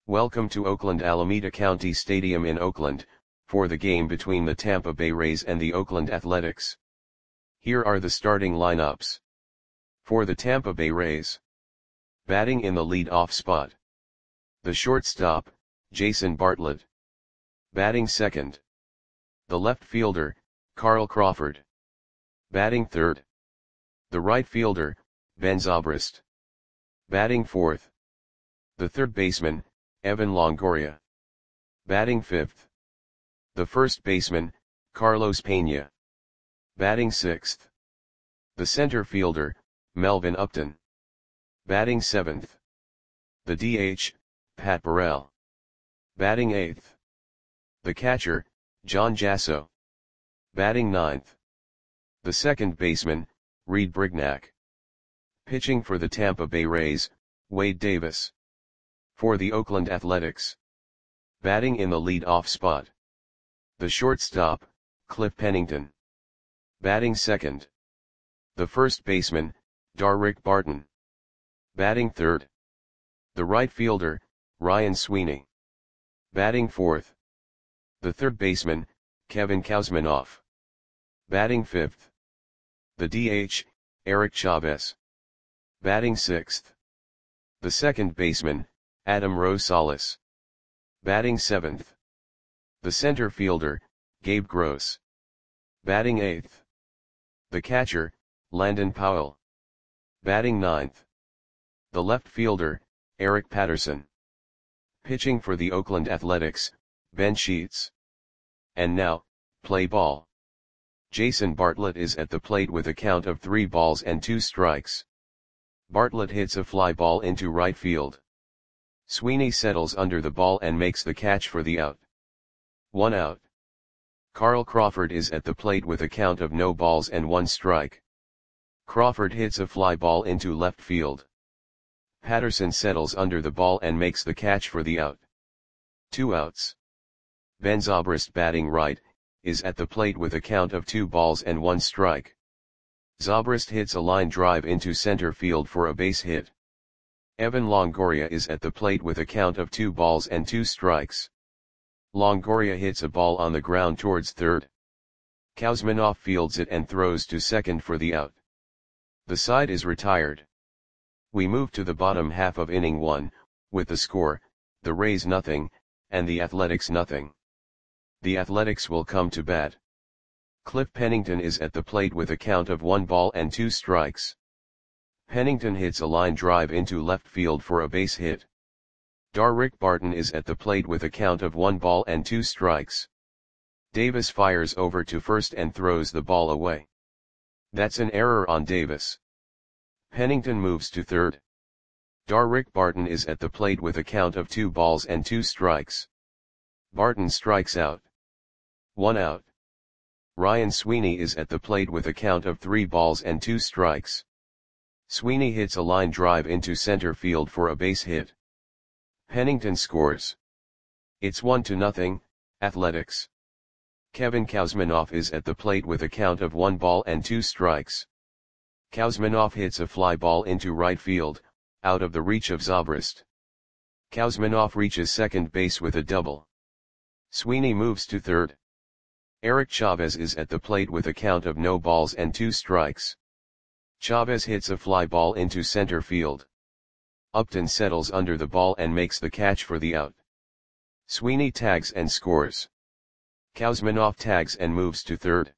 Welcome to Oakland Alameda County Stadium in Oakland, for the game between the Tampa Bay Rays and the Oakland Athletics. Here are the starting lineups. For the Tampa Bay Rays. Batting in the lead-off spot. The shortstop, Jason Bartlett. Batting second. The left fielder, Carl Crawford. Batting third. The right fielder, Ben Zobrist. Batting fourth. The third baseman, Evan Longoria. Batting fifth. The first baseman, Carlos Pena. Batting sixth. The center fielder, Melvin Upton. Batting seventh. The DH, Pat Burrell. Batting eighth. The catcher, John Jasso. Batting ninth. The second baseman, Reed Brignac. Pitching for the Tampa Bay Rays, Wade Davis. For the Oakland Athletics. Batting in the lead-off spot. The shortstop, Cliff Pennington. Batting second. The first baseman, Darrick Barton. Batting third. The right fielder, Ryan Sweeney. Batting fourth. The third baseman, Kevin Kuzminoff. Batting fifth. The DH, Eric Chavez. Batting sixth. The second baseman, Adam Rosales. Batting seventh. The center fielder, Gabe Gross. Batting eighth. The catcher, Landon Powell. Batting ninth. The left fielder, Eric Patterson. Pitching for the Oakland Athletics, Ben Sheets. And now, play ball. Jason Bartlett is at the plate with a count of 3 balls and 2 strikes. Bartlett hits a fly ball into right field. Sweeney settles under the ball and makes the catch for the out. 1 out. Carl Crawford is at the plate with a count of no balls and 1 strike. Crawford hits a fly ball into left field. Patterson settles under the ball and makes the catch for the out. 2 outs. Ben Zobrist, batting right, is at the plate with a count of 2 balls and 1 strike. Zobrist hits a line drive into center field for a base hit. Evan Longoria is at the plate with a count of 2 balls and 2 strikes. Longoria hits a ball on the ground towards third. Kuzminoff fields it and throws to second for the out. The side is retired. We move to the bottom half of inning 1, with the score, the Rays nothing, and the Athletics nothing. The Athletics will come to bat. Cliff Pennington is at the plate with a count of 1 ball and 2 strikes. Pennington hits a line drive into left field for a base hit. Darrick Barton is at the plate with a count of 1 ball and 2 strikes. Davis fires over to first and throws the ball away. That's an error on Davis. Pennington moves to third. Darrick Barton is at the plate with a count of 2 balls and 2 strikes. Barton strikes out. 1 out. Ryan Sweeney is at the plate with a count of 3 balls and 2 strikes. Sweeney hits a line drive into center field for a base hit. Pennington scores. It's 1-0, Athletics. Kevin Kuzminoff is at the plate with a count of 1 ball and 2 strikes. Kuzminoff hits a fly ball into right field, out of the reach of Zobrist. Kuzminoff reaches second base with a double. Sweeney moves to third. Eric Chavez is at the plate with a count of no balls and 2 strikes. Chavez hits a fly ball into center field. Upton settles under the ball and makes the catch for the out. Sweeney tags and scores. Kuzminoff tags and moves to third.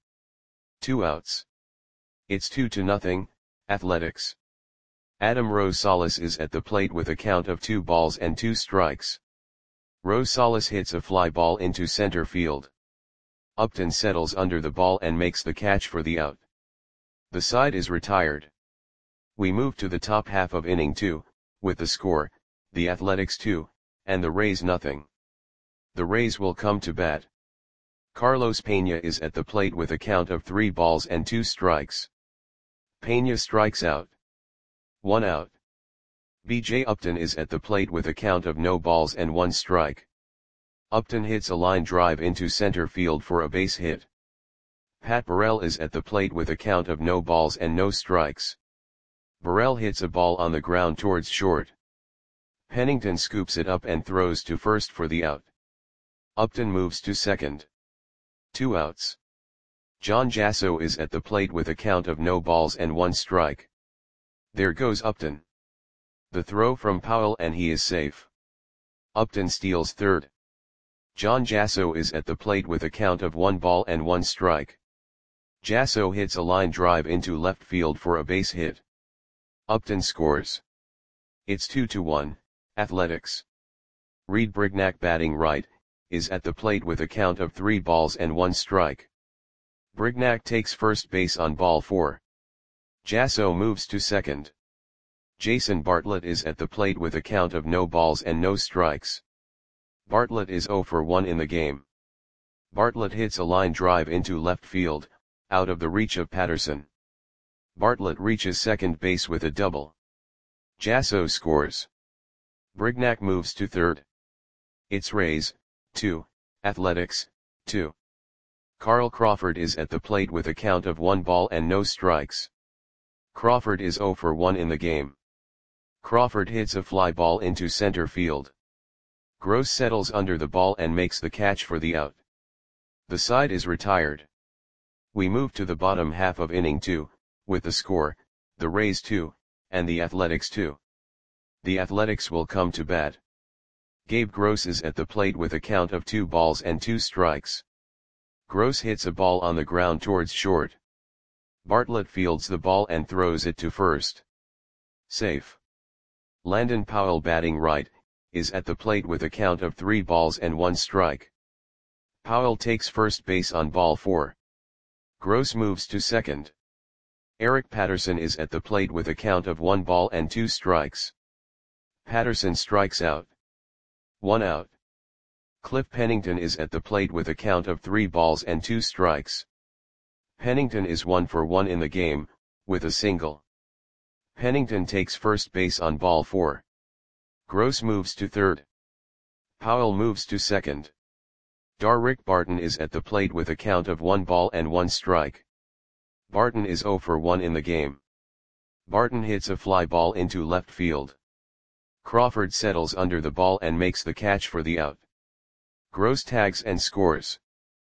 2 outs. It's 2-0, Athletics. Adam Rosales is at the plate with a count of 2 balls and 2 strikes. Rosales hits a fly ball into center field. Upton settles under the ball and makes the catch for the out. The side is retired. We move to the top half of inning 2, with the score, the Athletics 2, and the Rays nothing. The Rays will come to bat. Carlos Pena is at the plate with a count of 3 balls and 2 strikes. Pena strikes out. 1 out. B.J. Upton is at the plate with a count of no balls and 1 strike. Upton hits a line drive into center field for a base hit. Pat Burrell is at the plate with a count of no balls and no strikes. Burrell hits a ball on the ground towards short. Pennington scoops it up and throws to first for the out. Upton moves to second. 2 outs. John Jasso is at the plate with a count of no balls and 1 strike. There goes Upton. The throw from Powell and he is safe. Upton steals third. John Jasso is at the plate with a count of 1 ball and 1 strike. Jasso hits a line drive into left field for a base hit. Upton scores. It's 2-1, Athletics. Reed Brignac, batting right, is at the plate with a count of 3 balls and 1 strike. Brignac takes first base on ball 4. Jasso moves to second. Jason Bartlett is at the plate with a count of no balls and no strikes. Bartlett is 0 for 1 in the game. Bartlett hits a line drive into left field, out of the reach of Patterson. Bartlett reaches second base with a double. Jasso scores. Brignac moves to third. It's Rays, 2, Athletics, 2. Carl Crawford is at the plate with a count of 1 ball and no strikes. Crawford is 0 for 1 in the game. Crawford hits a fly ball into center field. Gross settles under the ball and makes the catch for the out. The side is retired. We move to the bottom half of inning 2, with the score, the Rays 2, and the Athletics 2. The Athletics will come to bat. Gabe Gross is at the plate with a count of 2 balls and 2 strikes. Gross hits a ball on the ground towards short. Bartlett fields the ball and throws it to first. Safe. Landon Powell, batting right, is at the plate with a count of 3 balls and 1 strike. Powell takes first base on ball 4. Gross moves to second. Eric Patterson is at the plate with a count of 1 ball and 2 strikes. Patterson strikes out. 1 out. Cliff Pennington is at the plate with a count of 3 balls and 2 strikes. Pennington is 1 for 1 in the game, with a single. Pennington takes first base on ball 4. Gross moves to third. Powell moves to second. Darrick Barton is at the plate with a count of 1 ball and 1 strike. Barton is 0 for 1 in the game. Barton hits a fly ball into left field. Crawford settles under the ball and makes the catch for the out. Gross tags and scores.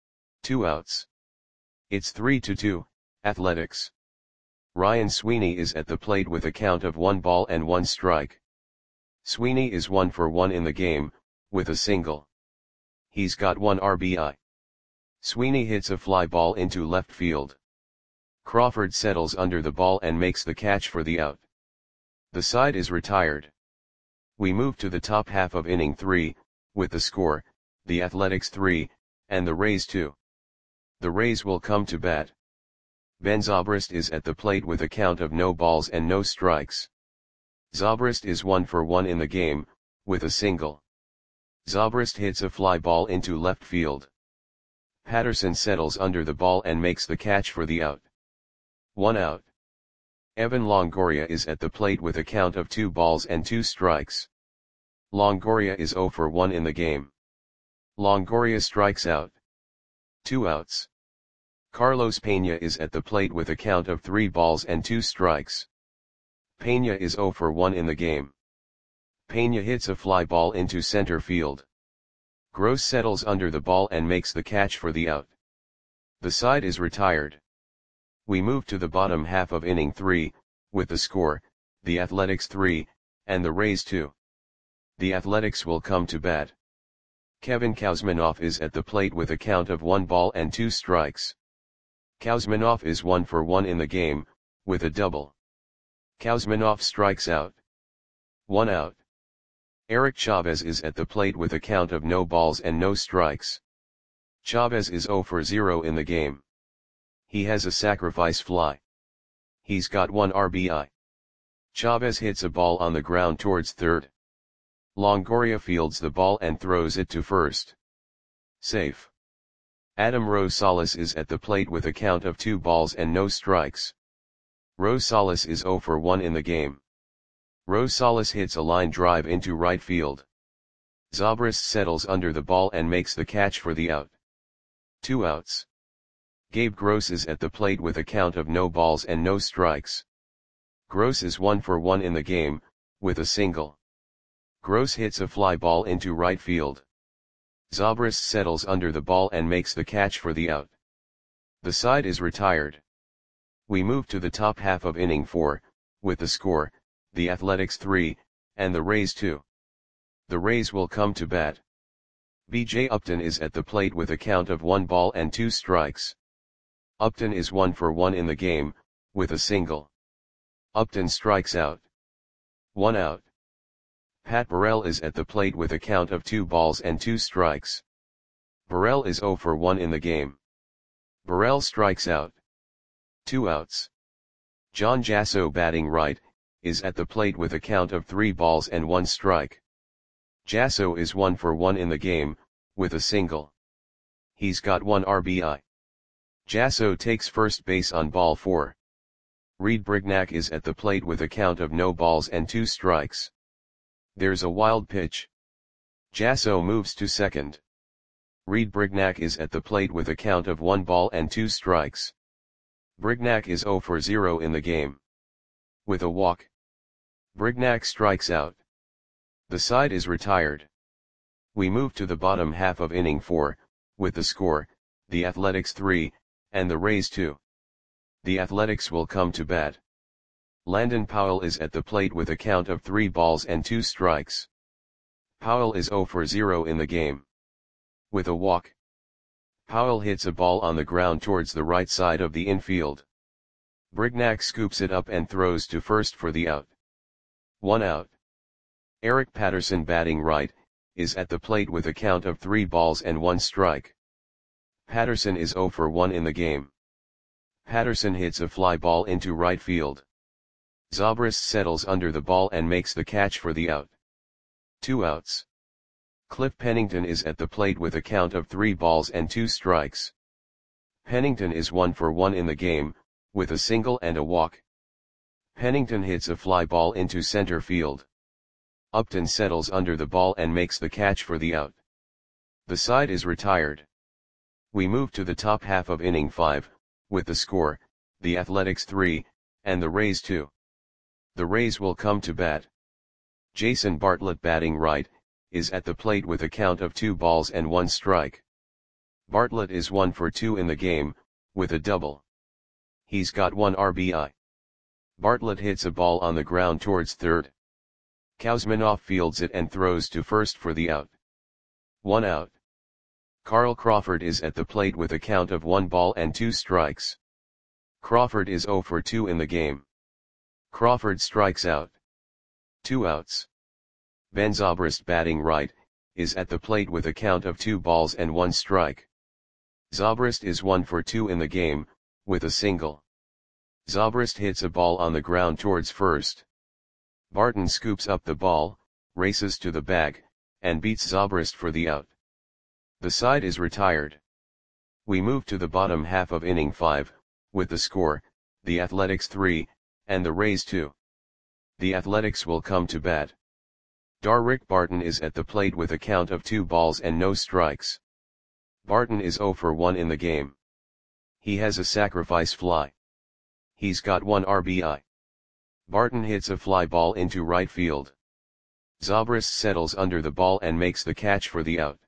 2 outs. It's 3-2, Athletics. Ryan Sweeney is at the plate with a count of 1 ball and 1 strike. Sweeney is 1 for 1 in the game, with a single. He's got 1 RBI. Sweeney hits a fly ball into left field. Crawford settles under the ball and makes the catch for the out. The side is retired. We move to the top half of inning 3, with the score, the Athletics 3, and the Rays 2. The Rays will come to bat. Ben Zobrist is at the plate with a count of no balls and no strikes. Zobrist is 1 for 1 in the game, with a single. Zobrist hits a fly ball into left field. Patterson settles under the ball and makes the catch for the out. 1 out. Evan Longoria is at the plate with a count of 2 balls and 2 strikes. Longoria is 0 for 1 in the game. Longoria strikes out. 2 outs. Carlos Pena is at the plate with a count of 3 balls and 2 strikes. Pena is 0 for 1 in the game. Pena hits a fly ball into center field. Gross settles under the ball and makes the catch for the out. The side is retired. We move to the bottom half of inning 3, with the score, the Athletics 3, and the Rays 2. The Athletics will come to bat. Kevin Kouzmanoff is at the plate with a count of 1 ball and 2 strikes. Kouzmanoff is 1 for 1 in the game, with a double. Kouzmanoff strikes out. 1 out. Eric Chavez is at the plate with a count of no balls and no strikes. Chavez is 0 for 0 in the game. He has a sacrifice fly. He's got 1 RBI. Chavez hits a ball on the ground towards third. Longoria fields the ball and throws it to first. Safe. Adam Rosales is at the plate with a count of 2 balls and no strikes. Rosales is 0 for 1 in the game. Rosales hits a line drive into right field. Zobrist settles under the ball and makes the catch for the out. 2 outs. Gabe Gross is at the plate with a count of no balls and no strikes. Gross is 1 for 1 in the game, with a single. Gross hits a fly ball into right field. Zobrist settles under the ball and makes the catch for the out. The side is retired. We move to the top half of inning 4, with the score, the Athletics 3, and the Rays 2. The Rays will come to bat. B.J. Upton is at the plate with a count of 1 ball and 2 strikes. Upton is 1 for 1 in the game, with a single. Upton strikes out. 1 out. Pat Burrell is at the plate with a count of 2 balls and 2 strikes. Burrell is 0 for 1 in the game. Burrell strikes out. 2 outs. John Jasso, batting right, is at the plate with a count of 3 balls and 1 strike. Jasso is 1 for 1 in the game, with a single. He's got 1 RBI. Jasso takes first base on ball 4. Reed Brignac is at the plate with a count of no balls and 2 strikes. There's a wild pitch. Jasso moves to second. Reed Brignac is at the plate with a count of 1 ball and 2 strikes. Brignac is 0 for 0 in the game. With a walk. Brignac strikes out. The side is retired. We move to the bottom half of inning 4, with the score, the Athletics 3, and the Rays 2. The Athletics will come to bat. Landon Powell is at the plate with a count of 3 balls and 2 strikes. Powell is 0 for 0 in the game. With a walk. Powell hits a ball on the ground towards the right side of the infield. Brignac scoops it up and throws to first for the out. 1 out. Eric Patterson, batting right, is at the plate with a count of 3 balls and 1 strike. Patterson is 0 for 1 in the game. Patterson hits a fly ball into right field. Zobrist settles under the ball and makes the catch for the out. 2 outs. Cliff Pennington is at the plate with a count of 3 balls and 2 strikes. Pennington is 1 for 1 in the game, with a single and a walk. Pennington hits a fly ball into center field. Upton settles under the ball and makes the catch for the out. The side is retired. We move to the top half of inning 5, with the score, the Athletics 3, and the Rays 2. The Rays will come to bat. Jason Bartlett, batting right, is at the plate with a count of 2 balls and 1 strike. Bartlett is 1 for 2 in the game, with a double. He's got 1 RBI. Bartlett hits a ball on the ground towards third. Kuzminoff fields it and throws to first for the out. 1 out. Carl Crawford is at the plate with a count of 1 ball and 2 strikes. Crawford is 0 for 2 in the game. Crawford strikes out. 2 outs. Ben Zobrist, batting right, is at the plate with a count of 2 balls and 1 strike. Zobrist is 1 for 2 in the game, with a single. Zobrist hits a ball on the ground towards first. Barton scoops up the ball, races to the bag, and beats Zobrist for the out. The side is retired. We move to the bottom half of inning 5, with the score, the Athletics 3, and the Rays 2. The Athletics will come to bat. Darrick Barton is at the plate with a count of 2 balls and no strikes. Barton is 0 for 1 in the game. He has a sacrifice fly. He's got 1 RBI. Barton hits a fly ball into right field. Zobrist settles under the ball and makes the catch for the out.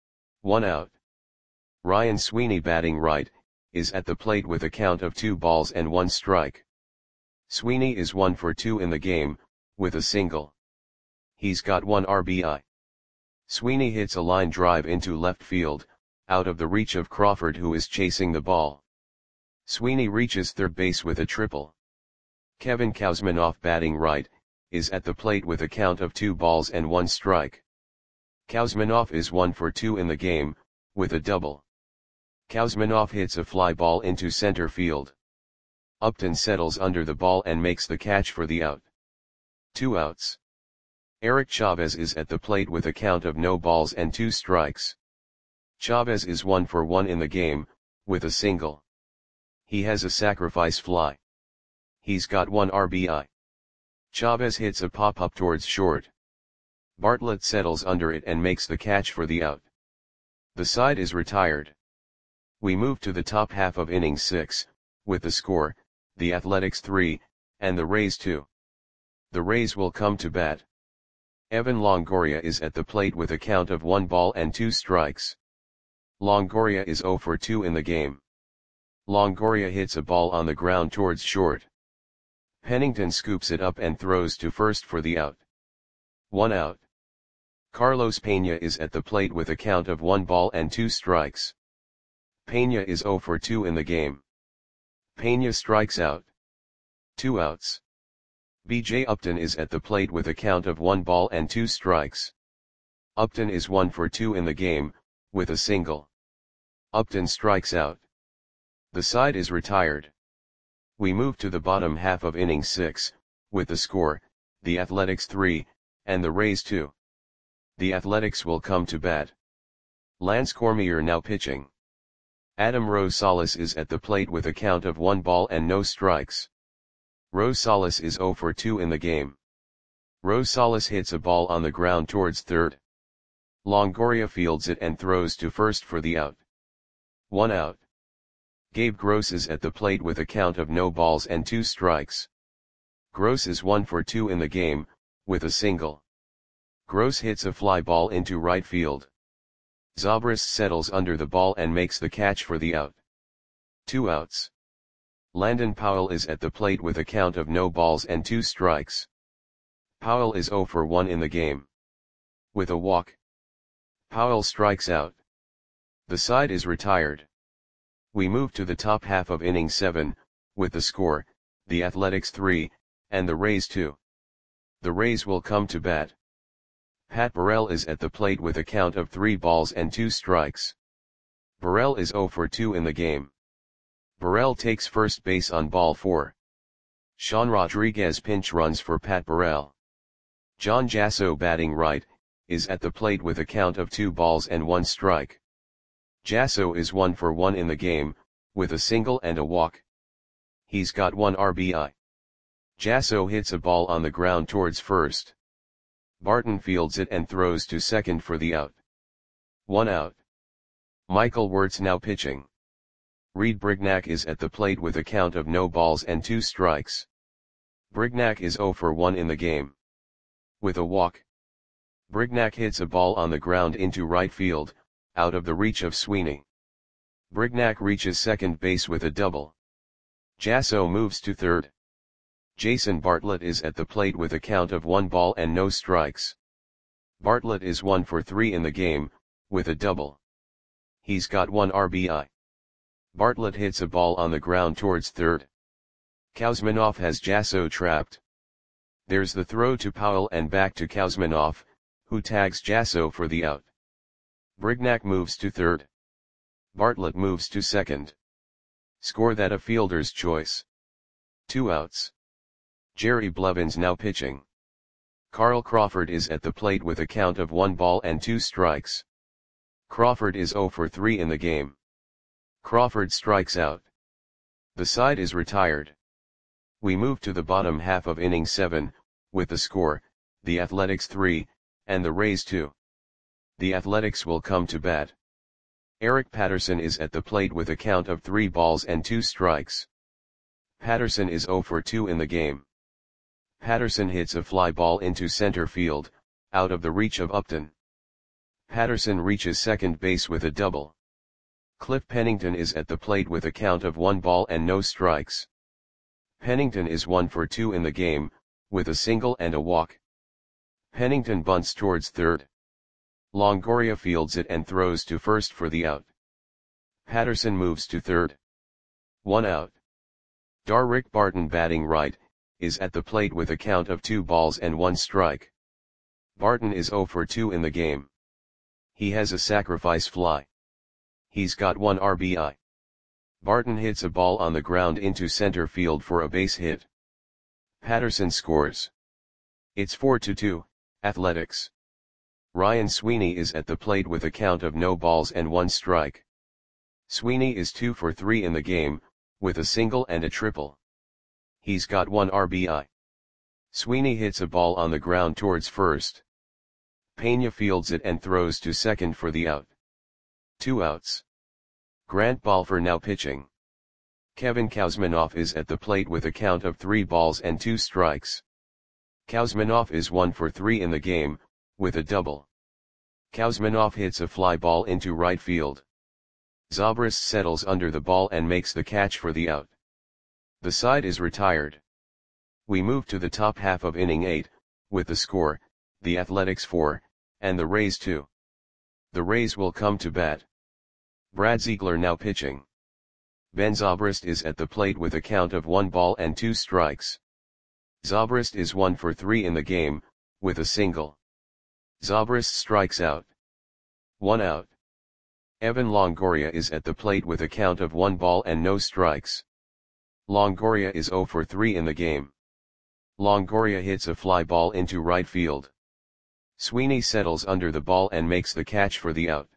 1 out. Ryan Sweeney, batting right, is at the plate with a count of 2 balls and 1 strike. Sweeney is 1 for 2 in the game, with a single. He's got 1 RBI. Sweeney hits a line drive into left field, out of the reach of Crawford, who is chasing the ball. Sweeney reaches third base with a triple. Kevin Kuzminoff, batting right, is at the plate with a count of 2 balls and 1 strike. Kuzminoff is 1 for 2 in the game, with a double. Kuzminoff hits a fly ball into center field. Upton settles under the ball and makes the catch for the out. 2 outs. Eric Chavez is at the plate with a count of no balls and 2 strikes. Chavez is 1 for 1 in the game, with a single. He has a sacrifice fly. He's got 1 RBI. Chavez hits a pop-up towards short. Bartlett settles under it and makes the catch for the out. The side is retired. We move to the top half of inning 6, with the score, the Athletics 3, and the Rays 2. The Rays will come to bat. Evan Longoria is at the plate with a count of 1 ball and 2 strikes. Longoria is 0 for 2 in the game. Longoria hits a ball on the ground towards short. Pennington scoops it up and throws to first for the out. 1 out. Carlos Pena is at the plate with a count of 1 ball and 2 strikes. Pena is 0 for 2 in the game. Pena strikes out. 2 outs. B.J. Upton is at the plate with a count of 1 ball and 2 strikes. Upton is 1 for 2 in the game, with a single. Upton strikes out. The side is retired. We move to the bottom half of inning 6, with the score, the Athletics 3, and the Rays 2. The Athletics will come to bat. Lance Cormier now pitching. Adam Rosales is at the plate with a count of 1 ball and no strikes. Rosales is 0 for 2 in the game. Rosales hits a ball on the ground towards third. Longoria fields it and throws to first for the out. 1 out. Gabe Gross is at the plate with a count of no balls and 2 strikes. Gross is 1 for 2 in the game, with a single. Gross hits a fly ball into right field. Zobrist settles under the ball and makes the catch for the out. 2 outs. Landon Powell is at the plate with a count of no balls and 2 strikes. Powell is 0 for 1 in the game. With a walk. Powell strikes out. The side is retired. We move to the top half of inning 7, with the score, the Athletics 3, and the Rays 2. The Rays will come to bat. Pat Burrell is at the plate with a count of 3 balls and 2 strikes. Burrell is 0 for 2 in the game. Burrell takes first base on ball 4. Sean Rodriguez pinch runs for Pat Burrell. John Jasso batting right, is at the plate with a count of 2 balls and 1 strike. Jasso is 1 for 1 in the game, with a single and a walk. He's got 1 RBI. Jasso hits a ball on the ground towards first. Barton fields it and throws to second for the out. 1 out. Michael Wirtz now pitching. Reed Brignac is at the plate with a count of no balls and 2 strikes. Brignac is 0 for 1 in the game. With a walk. Brignac hits a ball on the ground into right field, out of the reach of Sweeney. Brignac reaches second base with a double. Jasso moves to third. Jason Bartlett is at the plate with a count of 1 ball and no strikes. Bartlett is 1 for 3 in the game, with a double. He's got 1 RBI. Bartlett hits a ball on the ground towards third. Kuzminoff has Jasso trapped. There's the throw to Powell and back to Kuzminoff, who tags Jasso for the out. Brignac moves to third. Bartlett moves to second. Score that a fielder's choice. 2 outs. Jerry Blevins now pitching. Carl Crawford is at the plate with a count of 1 ball and 2 strikes. Crawford is 0 for 3 in the game. Crawford strikes out. The side is retired. We move to the bottom half of inning 7, with the score, the Athletics 3, and the Rays 2. The Athletics will come to bat. Eric Patterson is at the plate with a count of 3 balls and 2 strikes. Patterson is 0 for 2 in the game. Patterson hits a fly ball into center field, out of the reach of Upton. Patterson reaches second base with a double. Cliff Pennington is at the plate with a count of 1 ball and no strikes. Pennington is 1 for 2 in the game, with a single and a walk. Pennington bunts towards third. Longoria fields it and throws to first for the out. Patterson moves to third. 1 out. Darrick Barton batting right, is at the plate with a count of 2 balls and 1 strike. Barton is 0 for 2 in the game. He has a sacrifice fly. He's got 1 RBI. Barton hits a ball on the ground into center field for a base hit. Patterson scores. It's 4-2, Athletics. Ryan Sweeney is at the plate with a count of no balls and 1 strike. Sweeney is 2 for 3 in the game, with a single and a triple. He's got 1 RBI. Sweeney hits a ball on the ground towards first. Pena fields it and throws to second for the out. 2 outs. Grant Balfour now pitching. Kevin Kuzminoff is at the plate with a count of 3 balls and 2 strikes. Kuzminov is 1 for 3 in the game, with a double. Kuzminov hits a fly ball into right field. Zobrist settles under the ball and makes the catch for the out. The side is retired. We move to the top half of inning 8, with the score, the Athletics 4, and the Rays 2. The Rays will come to bat. Brad Ziegler now pitching. Ben Zobrist is at the plate with a count of 1 ball and 2 strikes. Zobrist is 1 for 3 in the game, with a single. Zobrist strikes out. 1 out. Evan Longoria is at the plate with a count of 1 ball and no strikes. Longoria is 0 for 3 in the game. Longoria hits a fly ball into right field. Sweeney settles under the ball and makes the catch for the out.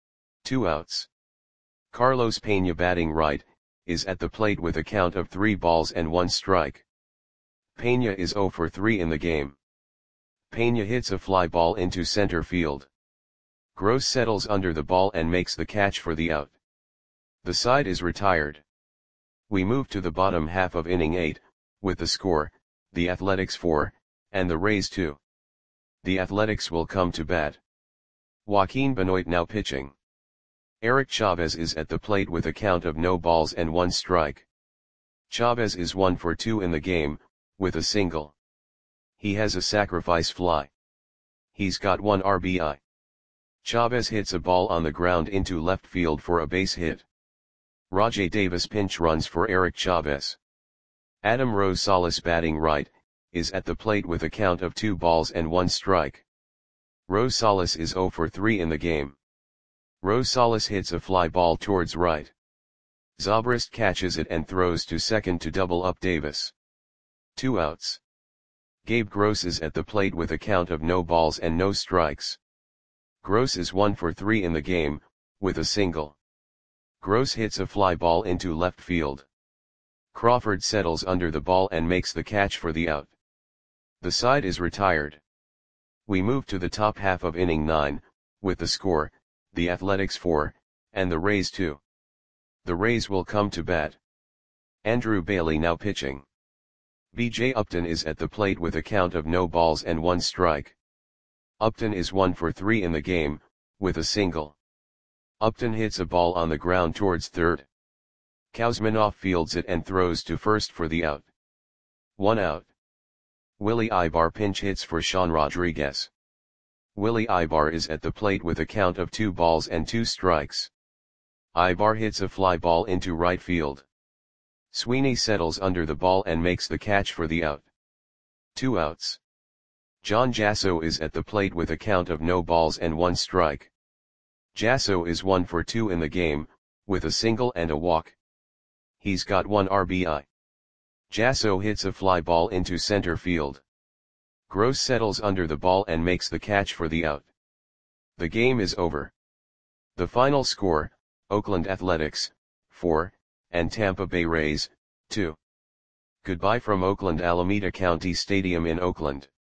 2 outs. Carlos Pena batting right, is at the plate with a count of 3 balls and 1 strike. Pena is 0 for 3 in the game. Pena hits a fly ball into center field. Gross settles under the ball and makes the catch for the out. The side is retired. We move to the bottom half of inning 8, with the score, the Athletics 4, and the Rays 2. The Athletics will come to bat. Joaquin Benoit now pitching. Eric Chavez is at the plate with a count of no balls and 1 strike. Chavez is 1 for 2 in the game, with a single. He has a sacrifice fly. He's got 1 RBI. Chavez hits a ball on the ground into left field for a base hit. Rajai Davis pinch runs for Eric Chavez. Adam Rosales batting right, is at the plate with a count of 2 balls and 1 strike. Rosales is 0 for 3 in the game. Rosales hits a fly ball towards right. Zobrist catches it and throws to second to double up Davis. 2 outs. Gabe Gross is at the plate with a count of no balls and no strikes. Gross is 1 for 3 in the game, with a single. Gross hits a fly ball into left field. Crawford settles under the ball and makes the catch for the out. The side is retired. We move to the top half of inning 9, with the score, the Athletics 4, and the Rays 2. The Rays will come to bat. Andrew Bailey now pitching. B.J. Upton is at the plate with a count of no balls and 1 strike. Upton is 1 for 3 in the game, with a single. Upton hits a ball on the ground towards third. Kuzminov fields it and throws to first for the out. 1 out. Willie Ibar pinch hits for Sean Rodriguez. Willie Ibar is at the plate with a count of 2 balls and 2 strikes. Ibar hits a fly ball into right field. Sweeney settles under the ball and makes the catch for the out. 2 outs. John Jasso is at the plate with a count of no balls and 1 strike. Jasso is 1 for 2 in the game, with a single and a walk. He's got 1 RBI. Jasso hits a fly ball into center field. Gross settles under the ball and makes the catch for the out. The game is over. The final score, Oakland Athletics, 4, and Tampa Bay Rays, 2. Goodbye from Oakland Alameda County Stadium in Oakland.